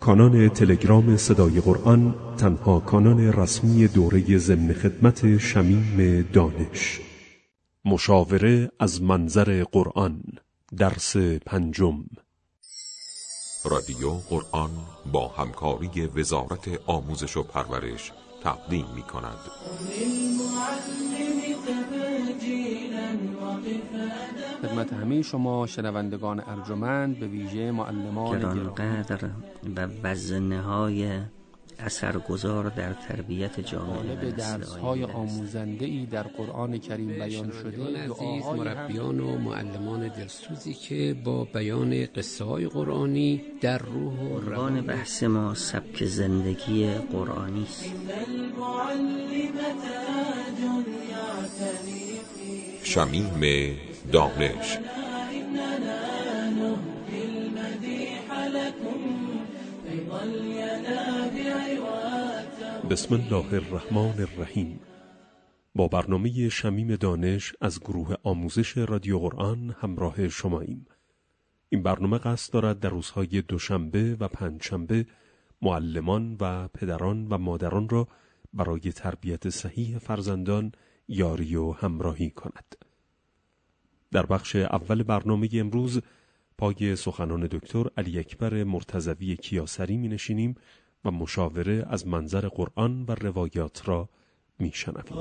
کانال تلگرام صدای قرآن تنها کانال رسمی دوره ضمن خدمت شمیم دانش. مشاوره از منظر قرآن، درس 5. رادیو قرآن با همکاری وزارت آموزش و پرورش تقدیم می کند. خدمت همه شما شنوندگان ارجمند، به ویژه معلمان گرانقدر و وزنه‌های اثرگذار در تربیت جامعه به درس‌های آموزنده‌ای در قرآن کریم بیان شده، عزیز مربیان و معلمان دلسوزی که با بیان قصه‌های قرآنی در روح و روان بحث ما سبک زندگی قرآنی است. شمیم دانش. بسم الله الرحمن الرحیم. با برنامه شمیم دانش از گروه آموزش رادیو قرآن همراه شماییم. این برنامه قصد دارد در روزهای دوشنبه و پنجشنبه معلمان و پدران و مادران را برای تربیت صحیح فرزندان یاری و همراهی کند. در بخش اول برنامه امروز پای سخنان دکتر علی اکبر مرتضوی کیاسری می نشینیم و مشاوره از منظر قرآن و روایات را می شنویم.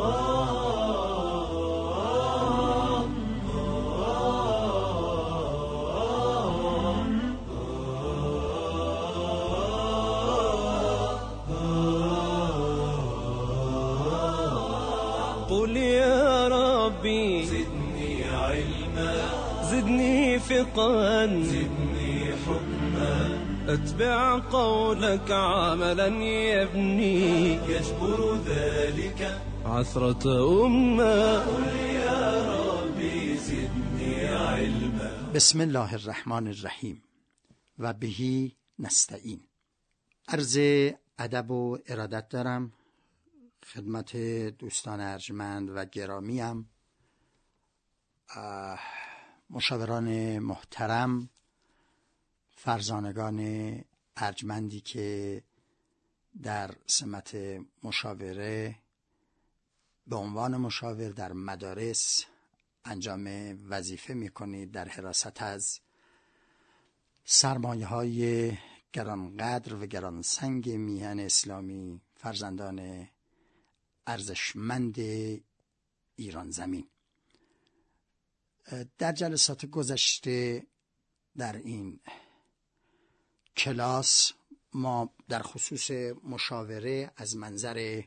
قل يا ربي زدني علما زدني فقها زدني حكما اتبع قولك عملا يبني يجبر ذلك عثرة أمة قل يا ربي زدني علما. بسم الله الرحمن الرحیم و بهی نستعین. عرض ادب و ارادت دارم خدمت دوستان ارجمند و گرامیم، مشاوران محترم، فرزانگان ارجمندی که در سمت مشاوره به عنوان مشاور در مدارس انجام وظیفه میکنید در حراست از سرمایه‌های گرانقدر و گرانسنگ میهن اسلامی، فرزندان ارزشمند ایران زمین. در جلسات گذشته در این کلاس ما در خصوص مشاوره از منظر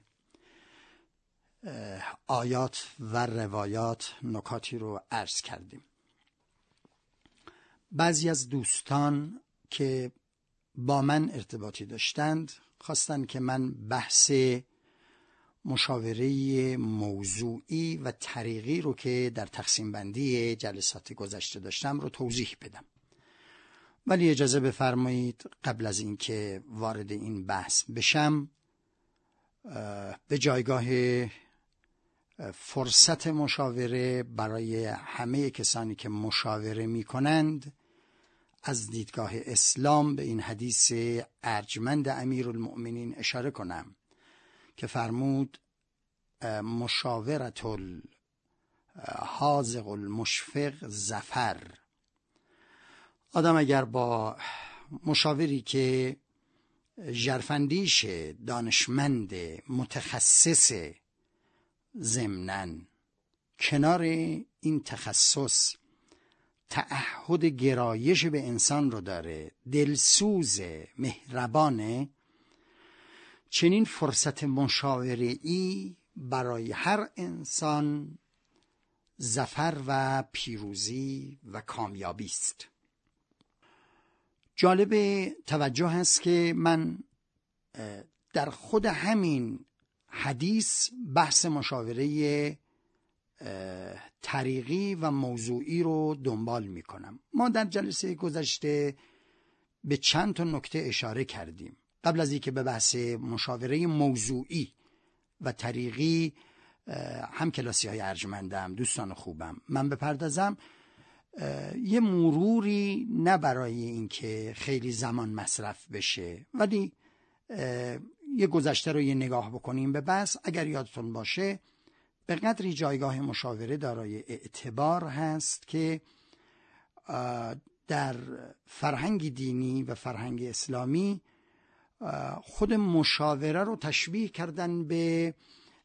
آیات و روایات نکاتی رو عرض کردیم. بعضی از دوستان که با من ارتباطی داشتند خواستند که من بحث مشاوره موضوعی و طریقی رو که در تقسیم بندی جلسات گذشته داشتم رو توضیح بدم، ولی اجازه بفرمایید قبل از اینکه وارد این بحث بشم به جایگاه فرصت مشاوره برای همه کسانی که مشاوره می کنند از دیدگاه اسلام به این حدیث ارجمند امیرالمؤمنین اشاره کنم که فرمود مشاورت الحاذق المشفق ظفر. آدم اگر با مشاوری که ژرفاندیش، دانشمند، متخصص، ضمناً کنار این تخصص تعهد گرایش به انسان رو داره، دلسوز، مهربانه، چنین فرصت مشاوره‌ای برای هر انسان ظفر و پیروزی و کامیابی است. جالب توجه است که من در خود همین حدیث بحث مشاوره طریقی و موضوعی رو دنبال می کنم. ما در جلسه گذشته به چند تا نکته اشاره کردیم. قبل از اینکه به بحث مشاوره موضوعی و طریقی هم کلاسی های ارجمندم، دوستان خوبم، من بپردازم، یه مروری، نه برای اینکه خیلی زمان مصرف بشه، ولی یه گذشته رو یه نگاه بکنیم به بس. اگر یادتون باشه به قدری جایگاه مشاوره دارای اعتبار هست که در فرهنگ دینی و فرهنگ اسلامی خود مشاوره رو تشبیه کردن به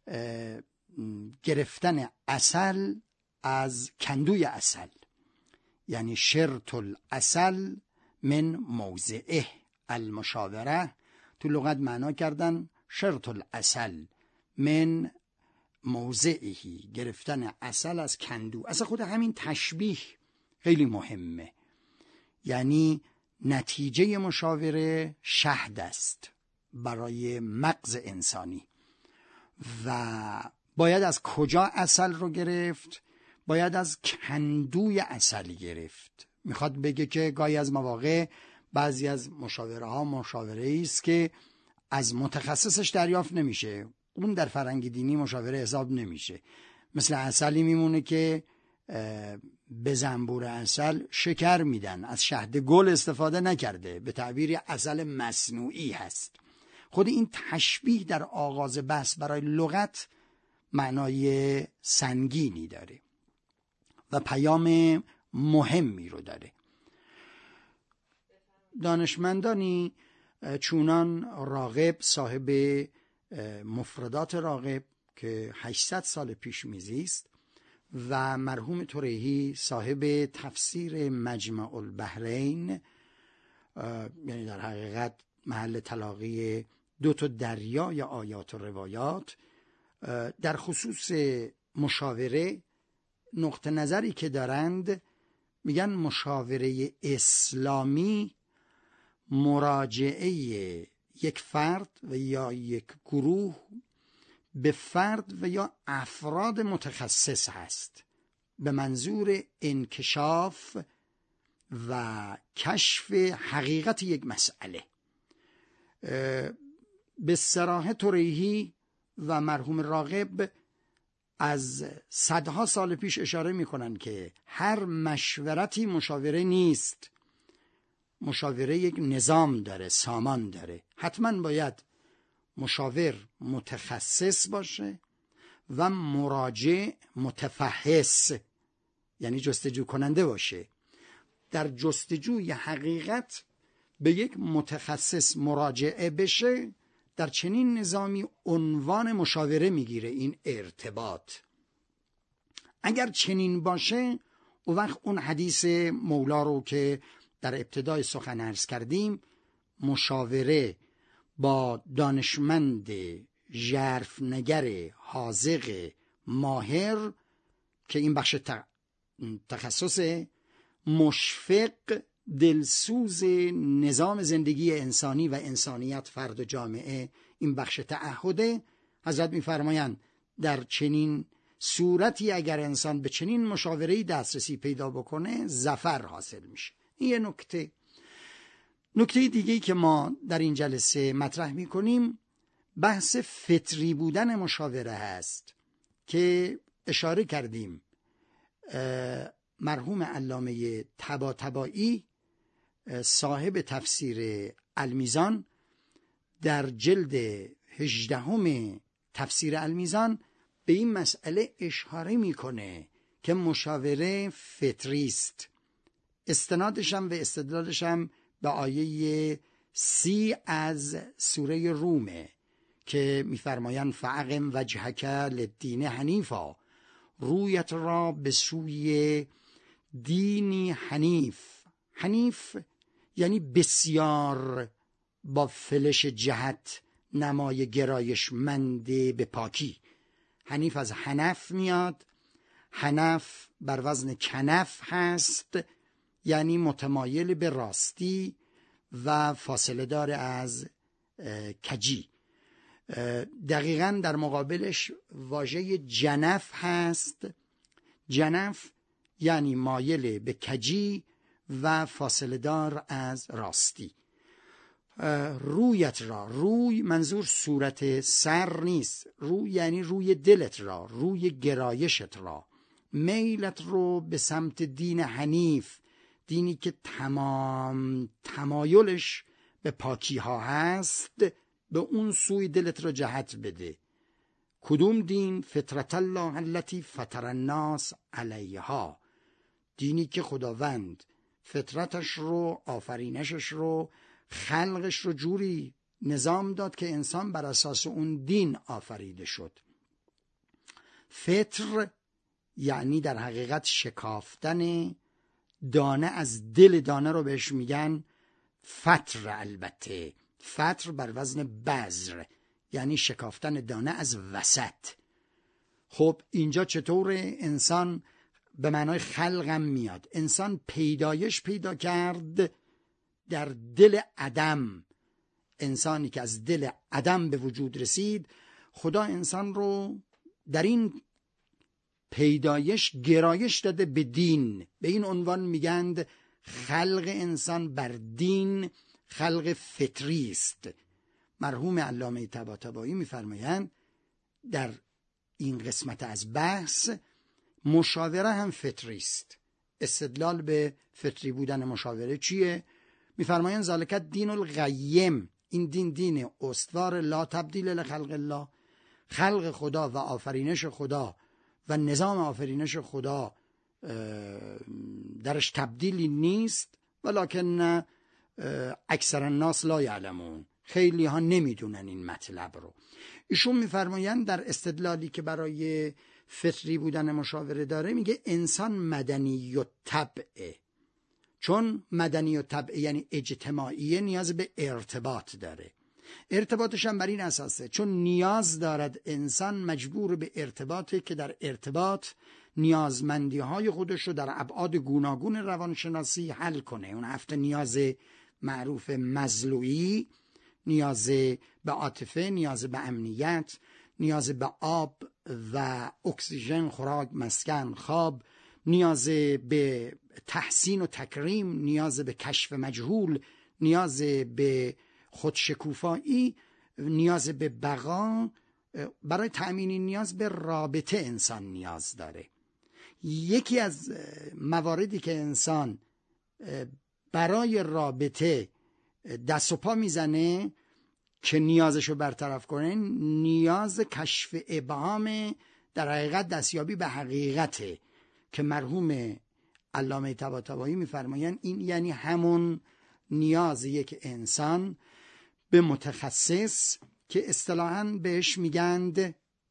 گرفتن عسل از کندوی عسل، یعنی شرط العسل من موضعه. المشاوره تو لغت معنا کردن شرط العسل من موضعهی، گرفتن عسل از کندو. اصلا خود همین تشبیه خیلی مهمه، یعنی نتیجه مشاوره شهد است برای مغز انسانی و باید از کجا عسل رو گرفت؟ باید از کندوی عسل گرفت. میخواد بگه که گاهی از مواقع بعضی از مشاوره ها مشاوره است که از متخصصش دریافت نمیشه، اون در فرهنگ دینی مشاوره حساب نمیشه. مثل عسلی میمونه که به زنبور عسل شکر میدن، از شهد گل استفاده نکرده، به تعبیر عسل مصنوعی هست. خود این تشبیه در آغاز بحث برای لغت معنای سنگینی داره و پیام مهمی رو داره. دانشمندانی چونان راغب، صاحب مفردات راغب که 800 سال پیش میزیست، و مرحوم طریحی صاحب تفسیر مجمع البحرین، یعنی در حقیقت محل تلاقی دو تا دریای آیات و روایات، در خصوص مشاوره نقطه نظری که دارند میگن مشاوره اسلامی مراجعه یک فرد و یا یک گروه به فرد و یا افراد متخصص هست به منظور انکشاف و کشف حقیقت یک مسئله. به صراحت طریحی و مرحوم راغب از صدها سال پیش اشاره میکنن که هر مشورتی مشاوره نیست. مشاوره یک نظام داره، سامان داره. حتما باید مشاور متخصص باشه و مراجع متفحص، یعنی جستجو کننده باشه. در جستجوی حقیقت به یک متخصص مراجعه بشه، در چنین نظامی عنوان مشاوره میگیره این ارتباط. اگر چنین باشه، اون وقت اون حدیث مولا رو که در ابتدای سخن عرض کردیم، مشاوره با دانشمند ژرفنگر حاذق ماهر که این بخش تخصص، مشفق، دلسوز نظام زندگی انسانی و انسانیت، فرد و جامعه، این بخش تعهده. حضرت می‌فرمایند در چنین صورتی اگر انسان به چنین مشاوره‌ای دسترسی پیدا بکنه ظفر حاصل میشه. این یه نکته. نکته دیگه‌ای که ما در این جلسه مطرح می‌کنیم بحث فطری بودن مشاوره هست که اشاره کردیم مرحوم علامه طباطبایی صاحب تفسیر المیزان در جلد 18 تفسیر المیزان به این مسئله اشاره میکنه که مشاوره فطری است. استنادشم و استدلالشم به آیه 30 از سوره رومه که میفرمایند فاقم وجهک للدین حنیفا، رویت را به سوی دینی حنیف. حنیف یعنی بسیار با فلش جهت نمای گرایشمند به پاکی. حنیف از حنف میاد، حنف بر وزن کنف هست، یعنی متمایل به راستی و فاصله دار از کجی. دقیقاً در مقابلش واژه جنف هست. جنف یعنی مایل به کجی و فاصله دار از راستی. رویت را، روی منظور صورت سر نیست، روی یعنی روی دلت را، روی گرایشت را. میلت رو به سمت دین حنیف، دینی که تمام تمایلش به پاکی ها هست، به اون سوی دلت رو جهت بده. کدوم دین؟ فطرت الله التي فطر الناس علیها، دینی که خداوند فطرتش رو، آفرینشش رو، خلقش رو جوری نظام داد که انسان بر اساس اون دین آفریده شد. فطر یعنی در حقیقت شکافتن دانه از دل دانه رو بهش میگن فطر. البته فطر بر وزن بذر، یعنی شکافتن دانه از وسط. خب اینجا چطور انسان به معنای خلقم میاد؟ انسان پیدایش پیدا کرد در دل عدم. انسانی که از دل عدم به وجود رسید، خدا انسان رو در این پیدایش گرایش داده به دین. به این عنوان میگند خلق انسان بر دین خلق فطری است. مرحوم علامه طباطبایی میفرمایند در این قسمت از بحث مشاوره هم فطری است. استدلال به فطری بودن مشاوره چیه؟ میفرمایند ذالک دین القیم، این دین استوار لا تبدیل لخلق الله، خلق خدا و آفرینش خدا و نظام آفرینش خدا درش تبدیلی نیست، ولکن اکثر الناس لا یعلمون، خیلی ها نمیدونن این مطلب رو. ایشون میفرمایند در استدلالی که برای فطری بودن مشاوره داره، میگه انسان مدنی و طبعه. چون مدنی و طبعه یعنی اجتماعیه، نیاز به ارتباط داره. ارتباطش هم بر این اساسه چون نیاز دارد، انسان مجبور به ارتباطه که در ارتباط نیازمندی های خودش رو در ابعاد گوناگون روانشناسی حل کنه. اون 7 نیاز معروف مزلویی، نیاز به عاطفه، نیاز به امنیت، نیاز به آب و اکسیژن، خوراک، مسکن، خواب، نیاز به تحسین و تکریم، نیاز به کشف مجهول، نیاز به خودشکوفایی، نیاز به بقا. برای تأمین این نیاز به رابطه انسان نیاز داره. یکی از مواردی که انسان برای رابطه دست و پا میزنه که نیازشو برطرف کنه، نیاز کشف ابهام، در حقیقت دستیابی به حقیقته که مرحوم علامه طباطبایی میفرمایند این یعنی همون نیاز یک انسان به متخصص که اصطلاحاً بهش میگند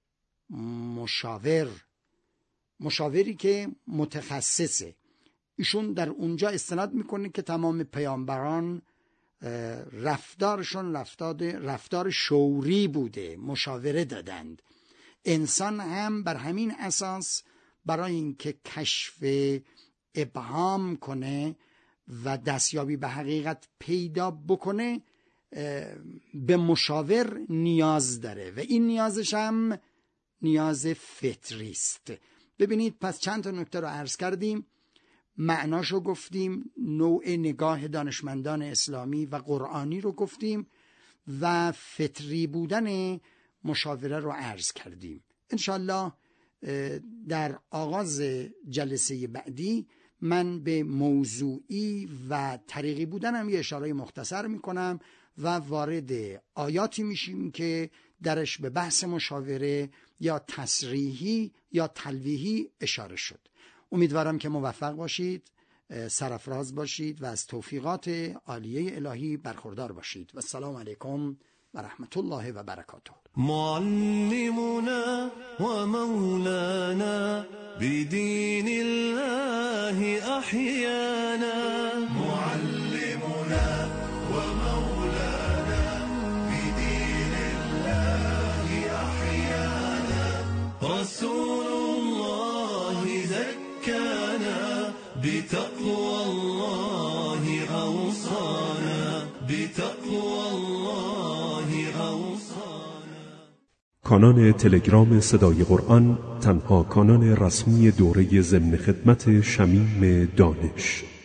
مشاوری که متخصصه. ایشون در اونجا استناد میکنه که تمام پیامبران رفتارشون رفتار شوری بوده، مشاوره دادند. انسان هم بر همین اساس برای اینکه کشف ابهام کنه و دستیابی به حقیقت پیدا بکنه به مشاور نیاز داره و این نیازش هم نیاز فطری است. ببینید پس چند تا نکته رو عرض کردیم، معناشو گفتیم، نوع نگاه دانشمندان اسلامی و قرآنی رو گفتیم و فطری بودن مشاوره رو عرض کردیم. انشالله در آغاز جلسه بعدی من به موضوعی و طریقی بودنم یه اشاره مختصر میکنم و وارد آیاتی میشیم که درش به بحث مشاوره یا تصریحی یا تلویحی اشاره شد. امیدوارم که موفق باشید، سرافراز باشید و از توفیقات عالیه الهی برخوردار باشید و السلام علیکم و رحمت الله و برکاته. معلمنا و مولانا بدین الله احیانا، معلمنا و مولانا بدین الله احیانا، رسول الله زکانا بتقوى الله اوصانا، بتقوى الله اوصانا. کانال تلگرام صدای قرآن تنها کانال رسمی دوره ضمن خدمت شمیم دانش.